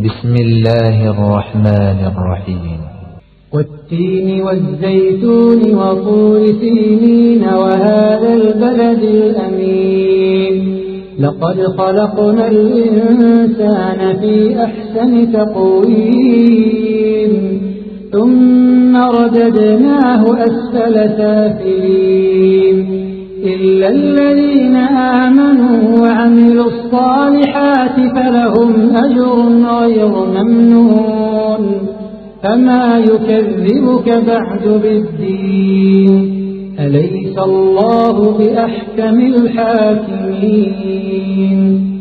بسم الله الرحمن الرحيم. والتين والزيتون وطور سينين وهذا البلد الأمين لقد خلقنا الإنسان في أحسن تقويم ثم رددناه أسفل سافلين إلا الذين آمنوا وعملوا الصالحات فلهم أجر غير ممنون فما يكذبك بعد بالدين أليس الله بأحكم الحاكمين